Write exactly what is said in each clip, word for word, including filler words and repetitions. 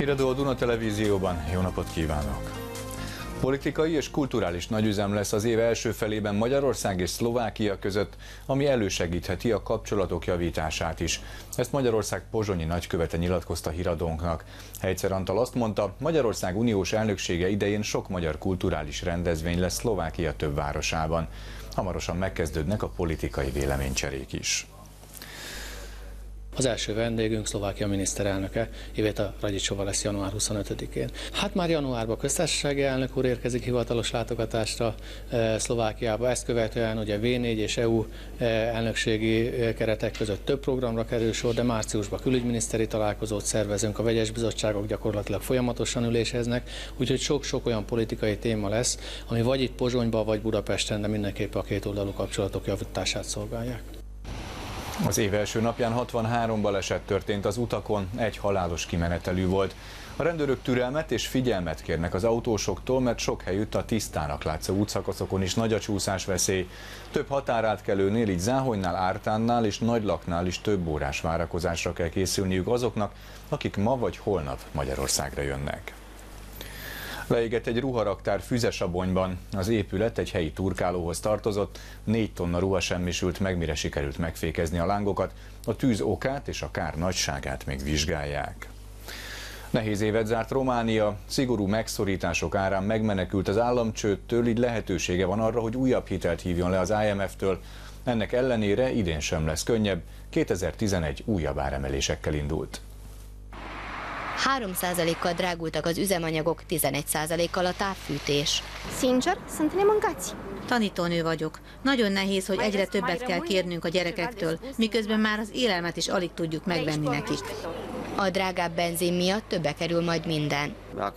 Híradó a Duna Televízióban, jó napot kívánok! Politikai és kulturális nagyüzem lesz az év első felében Magyarország és Szlovákia között, ami elősegítheti a kapcsolatok javítását is. Ezt Magyarország pozsonyi nagykövete nyilatkozta híradónknak. Helycer Antal azt mondta, Magyarország uniós elnöksége idején sok magyar kulturális rendezvény lesz Szlovákia több városában. Hamarosan megkezdődnek a politikai véleménycserék is. Az első vendégünk Szlovákia miniszterelnöke, Iveta Radičová lesz január huszonötödikén. Hát már januárban köztársasági elnök úr érkezik hivatalos látogatásra eh, Szlovákiába, ezt követően ugye vé négy és é u eh, elnökségi eh, keretek között több programra kerül sor, de márciusban külügyminiszteri találkozót szervezünk, a vegyes bizottságok gyakorlatilag folyamatosan üléseznek, úgyhogy sok-sok olyan politikai téma lesz, ami vagy itt Pozsonyban, vagy Budapesten, de mindenképpen a kétoldalú kapcsolatok javítását szolgálják. Az év első napján hatvanhárom baleset történt az utakon, egy halálos kimenetelű volt. A rendőrök türelmet és figyelmet kérnek az autósoktól, mert sok helyütt a tisztának látszó útszakaszokon is nagy a csúszásveszély. Több határátkelőnél, így Záhonynál, Ártánnál és Nagylaknál is több órás várakozásra kell készülniük azoknak, akik ma vagy holnap Magyarországra jönnek. Leégett egy ruharaktár Füzesabonyban. Az épület egy helyi turkálóhoz tartozott, négy tonna ruha semmisült meg, mire sikerült megfékezni a lángokat. A tűz okát és a kár nagyságát még vizsgálják. Nehéz évet zárt Románia, szigorú megszorítások árán megmenekült az államcsődtől, így lehetősége van arra, hogy újabb hitelt hívjon le az i em ef-től. Ennek ellenére idén sem lesz könnyebb, kétezer-tizenegy újabb áremelésekkel indult. három százalékkal drágultak az üzemanyagok, tizenegy százalékkal a távfűtés. Sincer, sunt nemâncați. Tanítónő vagyok. Nagyon nehéz, hogy egyre többet kell kérnünk a gyerekektől, miközben már az élelmet is alig tudjuk megvenni nekik. A drágább benzin miatt többe kerül majd minden.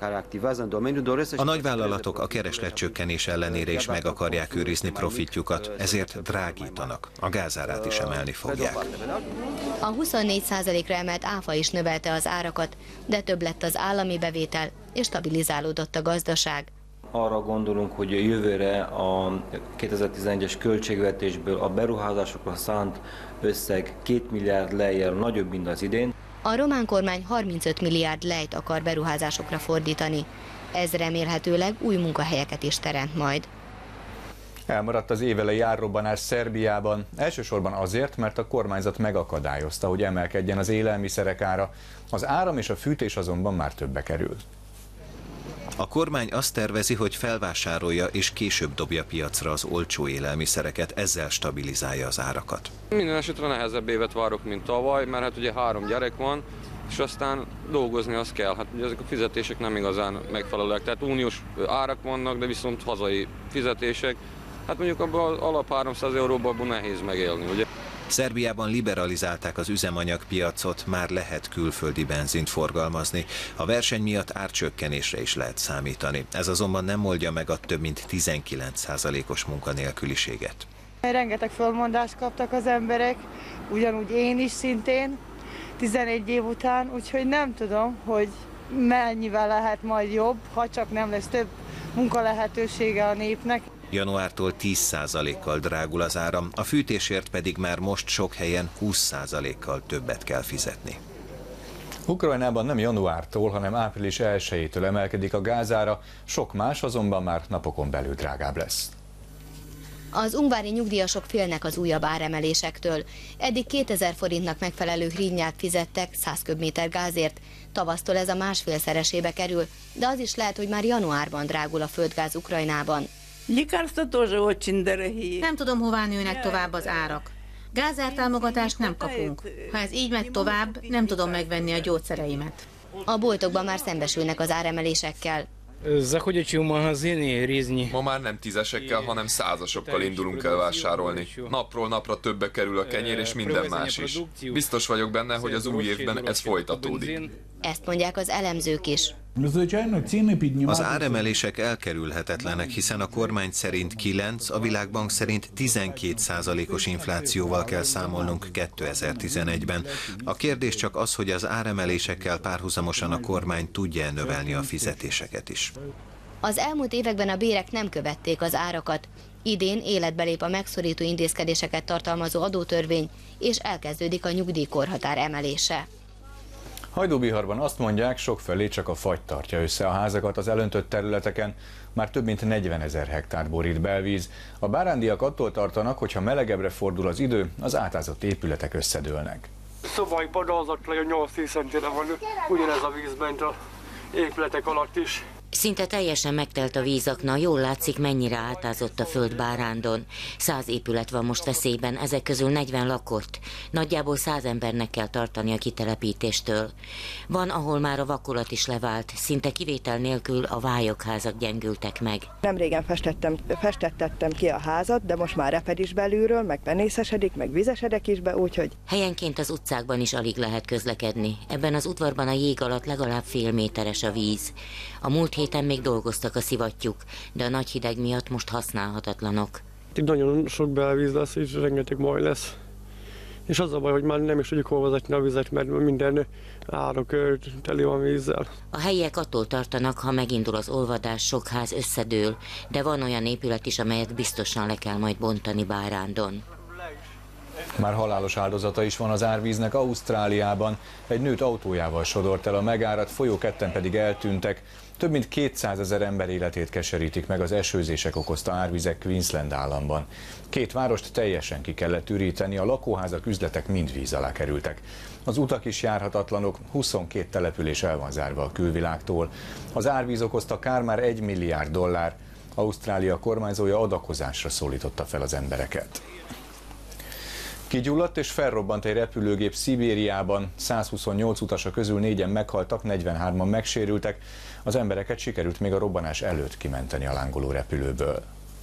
A nagyvállalatok a keresletcsökkenés ellenére is meg akarják őrizni profitjukat, ezért drágítanak. A gázárát is emelni fogják. A huszonnégy százalékra emelt áfa is növelte az árakat, de több lett az állami bevétel, és stabilizálódott a gazdaság. Arra gondolunk, hogy jövőre a kétezer-tizenegyes költségvetésből a beruházásokra szánt összeg két milliárd lejjel nagyobb, mint az idén. A román kormány harmincöt milliárd lejt akar beruházásokra fordítani. Ez remélhetőleg új munkahelyeket is teremt majd. Elmaradt az évelei árrobbanás Szerbiában, elsősorban azért, mert a kormányzat megakadályozta, hogy emelkedjen az élelmiszerek ára. Az áram és a fűtés azonban már többe kerül. A kormány azt tervezi, hogy felvásárolja és később dobja piacra az olcsó élelmiszereket, ezzel stabilizálja az árakat. Minden esetre nehezebb évet várok, mint tavaly, mert hát ugye három gyerek van, és aztán dolgozni az kell. Hát ugye ezek a fizetések nem igazán megfelelőek. Tehát uniós árak vannak, de viszont hazai fizetések. Hát mondjuk abban az alap háromszáz euróban abban nehéz megélni, ugye? Szerbiában liberalizálták az üzemanyagpiacot, már lehet külföldi benzint forgalmazni. A verseny miatt árcsökkenésre is lehet számítani. Ez azonban nem oldja meg a több mint tizenkilenc százalékos munkanélküliséget. Rengeteg fölmondást kaptak az emberek, ugyanúgy én is szintén, tizenegy év után, úgyhogy nem tudom, hogy mennyivel lehet majd jobb, ha csak nem lesz több munkalehetősége a népnek. Januártól tíz százalékkal drágul az áram, a fűtésért pedig már most sok helyen húsz százalékkal többet kell fizetni. Ukrajnában nem januártól, hanem április elsejétől emelkedik a gázára, sok más azonban már napokon belül drágább lesz. Az ungvári nyugdíjasok félnek az újabb áremelésektől. Eddig kétezer forintnak megfelelő hrivnyát fizettek száz köbméter gázért. Tavasztól ez a másfélszeresébe kerül, de az is lehet, hogy már januárban drágul a földgáz Ukrajnában. Nem tudom, hová nőnek tovább az árak. Gázártámogatást nem kapunk. Ha ez így megy tovább, nem tudom megvenni a gyógyszereimet. A boltokban már szembesülnek az áremelésekkel. Ma már nem tízesekkel, hanem százasokkal indulunk el vásárolni. Napról napra többe kerül a kenyér és minden más is. Biztos vagyok benne, hogy az új évben ez folytatódik. Ezt mondják az elemzők is. Az áremelések elkerülhetetlenek, hiszen a kormány szerint kilenc, a Világbank szerint tizenkét százalékos inflációval kell számolnunk kétezer-tizenegyben. A kérdés csak az, hogy az áremelésekkel párhuzamosan a kormány tudja növelni a fizetéseket is. Az elmúlt években a bérek nem követték az árakat. Idén életbe lép a megszorító intézkedéseket tartalmazó adótörvény, és elkezdődik a nyugdíjkorhatár emelése. Hajdúbiharban azt mondják, sokfelé csak a fagy tartja össze a házakat az elöntött területeken, már több mint negyvenezer hektár borít belvíz. A bárándiak attól tartanak, hogy ha melegebbre fordul az idő, az átázott épületek összedőlnek. Szobaikban dazzadt le, nyolc-tíz centire van, ugyanez a víz ment a épületek alatt is. Szinte teljesen megtelt a vízakna, jól látszik, mennyire átázott a föld Bárándon. Száz épület van most veszélyben, ezek közül negyven lakott. Nagyjából száz embernek kell tartani a kitelepítéstől. Van, ahol már a vakolat is levált, szinte kivétel nélkül a vályokházak gyengültek meg. Nem régen festettem, festettettem ki a házat, de most már reped is belülről, meg penészesedik, meg vizesedek is be, úgyhogy... Helyenként az utcákban is alig lehet közlekedni. Ebben az udvarban a jég alatt legalább fél méteres a víz. A múlt héten még dolgoztak a szivattyúk, de a nagy hideg miatt most használhatatlanok. Itt nagyon sok belvíz lesz, és rengeteg maj lesz. És az a baj, hogy már nem is tudjuk hol vezetni a vizet, mert minden árok teli van vízzel. A helyiek attól tartanak, ha megindul az olvadás, sok ház összedől, de van olyan épület is, amelyet biztosan le kell majd bontani Bárándon. Már halálos áldozata is van az árvíznek Ausztráliában. Egy nőt autójával sodort el a megáradt folyó, ketten pedig eltűntek. Több mint kétszázezer ember életét keserítik meg az esőzések okozta árvizek Queensland államban. Két várost teljesen ki kellett üríteni, a lakóházak, üzletek mind víz alá kerültek. Az utak is járhatatlanok, huszonkét település el van zárva a külvilágtól. Az árvíz okozta kár már egy milliárd dollár. Ausztrália kormányzója adakozásra szólította fel az embereket. Kigyulladt és felrobbant egy repülőgép Szibériában. százhuszonnyolc utasa közül négyen meghaltak, negyvenhárman megsérültek. Az embereket sikerült még a robbanás előtt kimenteni a lángoló repülőből.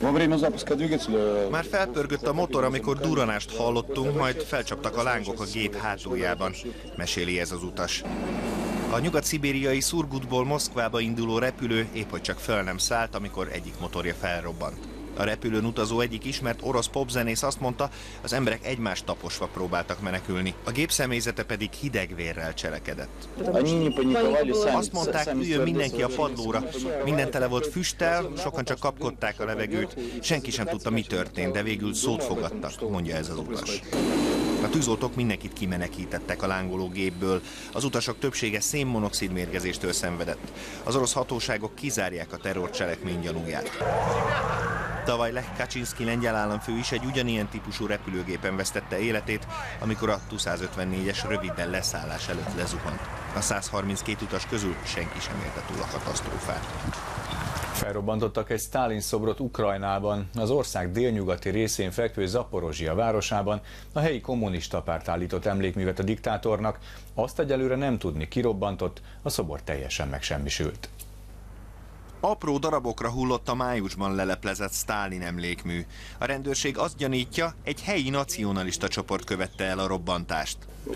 Már felpörgött a motor, amikor durranást hallottunk, majd felcsaptak a lángok a gép hátuljában, meséli ez az utas. A nyugat-szibériai Szurgutból Moszkvába induló repülő épp hogy csak fel nem szállt, amikor egyik motorja felrobbant. A repülőn utazó egyik ismert orosz popzenész azt mondta, az emberek egymást taposva próbáltak menekülni, a gép személyzete pedig hidegvérrel cselekedett. Azt mondták, üljön mindenki a padlóra, minden tele volt füsttel, sokan csak kapkodták a levegőt, senki sem tudta, mi történt, de végül szót fogadtak, mondja ez az utas. A tűzoltók mindenkit kimenekítettek a lángoló gépből, az utasok többsége szénmonoxid mérgezéstől szenvedett. Az orosz hatóságok kizárják a terrorcselekmény gyanúját. Tavaly Lech Kaczynszki lengyel államfő is egy ugyanilyen típusú repülőgépen vesztette életét, amikor a Tu százötvennégyes röviddel leszállás előtt lezuhant. A százharminckét utas közül senki sem élte túl a katasztrófát. Felrobbantottak egy Sztálin szobrot Ukrajnában, az ország délnyugati részén fekvő Zaporozsia városában. A helyi kommunista párt állított emlékművet a diktátornak, azt egyelőre nem tudni, ki robbantott, a szobor teljesen megsemmisült. Apró darabokra hullott a májusban leleplezett Sztálin emlékmű. A rendőrség azt gyanítja, egy helyi nacionalista csoport követte el a robbantást.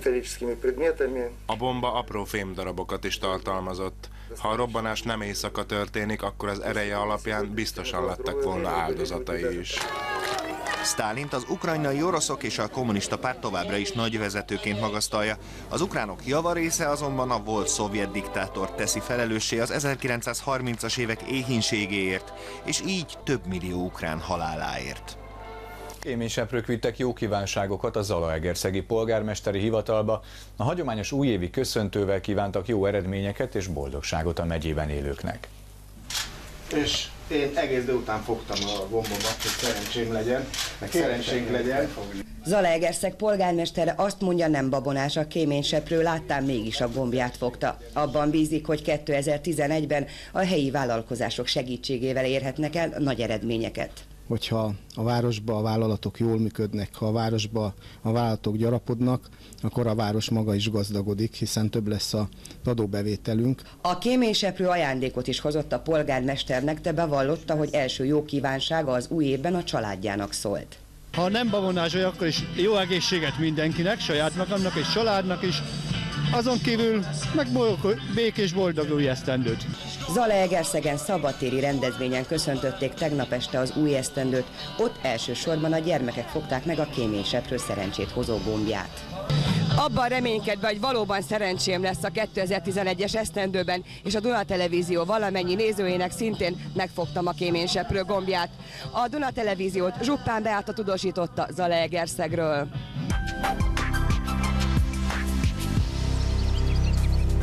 A bomba apró fémdarabokat is tartalmazott. Ha a robbanás nem éjszaka történik, akkor az ereje alapján biztosan lettek volna áldozatai is. Sztálint az ukrajnai oroszok és a kommunista párt továbbra is nagy vezetőként magasztalja. Az ukránok javarésze azonban a volt szovjet diktátor teszi felelőssé az ezerkilencszázharmincas évek éhínségéért, és így több millió ukrán haláláért. Kéményseprők vittek jó kívánságokat a zalaegerszegi polgármesteri hivatalba. A hagyományos újévi köszöntővel kívántak jó eredményeket és boldogságot a megyében élőknek. És én egész délután fogtam a gombomat, hogy szerencsém legyen, meg szerencsénk legyen. Zalaegerszeg polgármestere azt mondja, nem babonás a kéményseprő, láttán mégis a gombját fogta. Abban bízik, hogy kétezer-tizenegyben a helyi vállalkozások segítségével érhetnek el nagy eredményeket. Hogyha a városban a vállalatok jól működnek, ha a városban a vállalatok gyarapodnak, akkor a város maga is gazdagodik, hiszen több lesz az adóbevételünk. A kéményseprő ajándékot is hozott a polgármesternek, de bevallotta, hogy első jó kívánsága az új évben a családjának szólt. Ha nem babonás vagy, akkor is jó egészséget mindenkinek, saját magamnak és családnak is. Azon kívül meg békés, boldog új esztendőt. Zalaegerszegen szabadtéri rendezvényen köszöntötték tegnap este az új esztendőt, ott elsősorban a gyermekek fogták meg a kéményseprő szerencsét hozó gombját. Abban reménykedve, hogy valóban szerencsém lesz a kétezer-tizenegyes esztendőben, és a Duna Televízió valamennyi nézőjének szintén megfogtam a kéményseprő gombját. A Duna Televíziót Zsuppán Beáta tudósította Zalaegerszegről.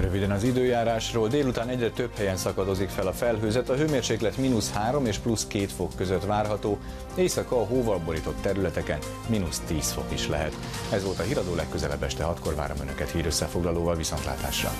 Röviden az időjárásról, délután egyre több helyen szakadozik fel a felhőzet, a hőmérséklet mínusz három és plusz két fok között várható, éjszaka a hóval borított területeken mínusz tíz fok is lehet. Ez volt a Híradó, legközelebb este hatkor várom Önöket hírösszefoglalóval, viszontlátásra!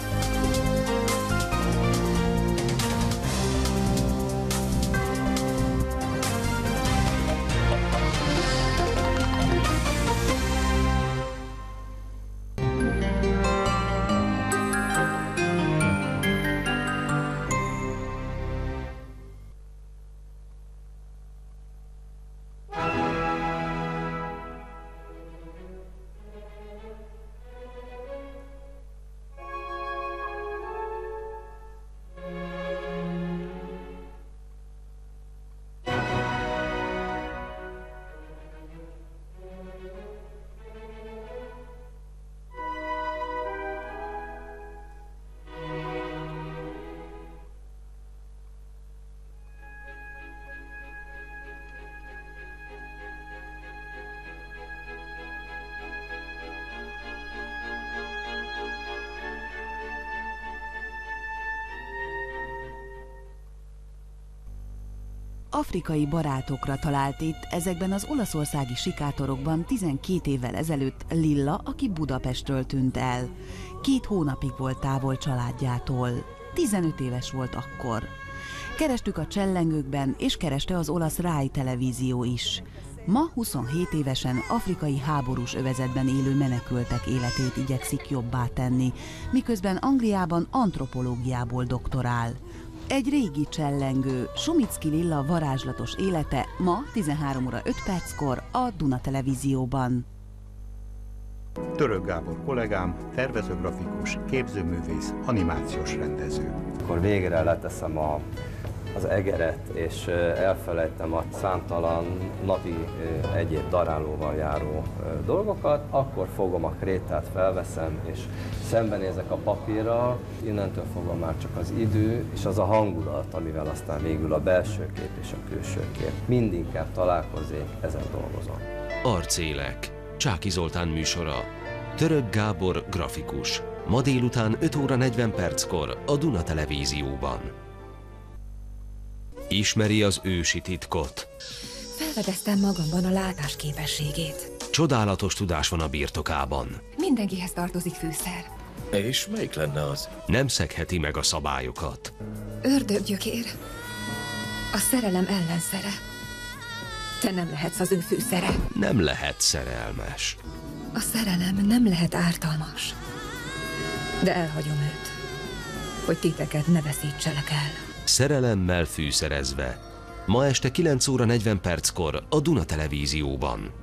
Afrikai barátokra talált itt, ezekben az olaszországi sikátorokban tizenkét évvel ezelőtt Lilla, aki Budapestről tűnt el. Két hónapig volt távol családjától. tizenöt éves volt akkor. Kerestük a csellengőkben, és kereste az olasz Rai televízió is. Ma huszonhét évesen afrikai háborús övezetben élő menekültek életét igyekszik jobbá tenni, miközben Angliában antropológiából doktorál. Egy régi csellengő, Somicki Lilla varázslatos élete ma tizenhárom óra öt perckor a Duna televízióban. Török Gábor kollégám, tervezőgrafikus, képzőművész, animációs rendező. Akkor végre leteszem a, az egeret, és elfelejtem a számtalan napi egyéb darálóval járó dolgokat, akkor fogom a krétát, felveszem, és szembenézek a papírral, innentől fogom már csak az idő és az a hangulat, amivel aztán végül a belső kép és a külső kép mindinkább találkozik, ezen dolgozom. Arcélek, Csáky Zoltán műsora, Török Gábor grafikus, ma délután öt óra negyven perckor a Duna televízióban. Ismeri az ősi titkot. Felfedeztem magamban a látásképességét. Csodálatos tudás van a birtokában. Mindenkihez tartozik fűszer. És melyik lenne az? Nem szegheti meg a szabályokat. Ördöggyökér. A szerelem ellenszere. Te nem lehetsz az ő fűszere. Nem lehet szerelmes. A szerelem nem lehet ártalmas. De elhagyom őt, hogy titeket ne veszítselek el. Szerelemmel fűszerezve. Ma este kilenc óra negyven perckor a Duna televízióban.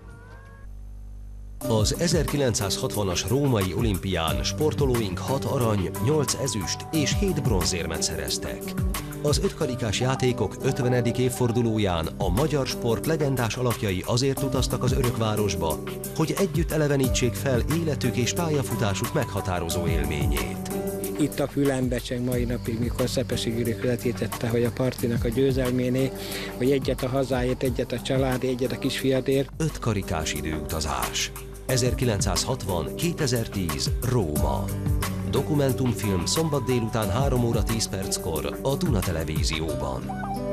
Az ezerkilencszázhatvanas római olimpián sportolóink hat arany, nyolc ezüst és hét bronzérmet szereztek. Az ötkarikás játékok ötvenedik évfordulóján a magyar sport legendás alakjai azért utaztak az Örökvárosba, hogy együtt elevenítsék fel életük és pályafutásuk meghatározó élményét. Itt a Fülembecseng mai napig, mikor Szepesi Gyuri közvetítette, hogy a partinak a győzelméné, hogy egyet a hazáért, egyet a család, egyet a kisfiadért. Öt karikás időutazás. ezerkilencszázhatvan kétezer-tíz Róma. Dokumentumfilm szombat délután három óra tíz perckor a Duna televízióban.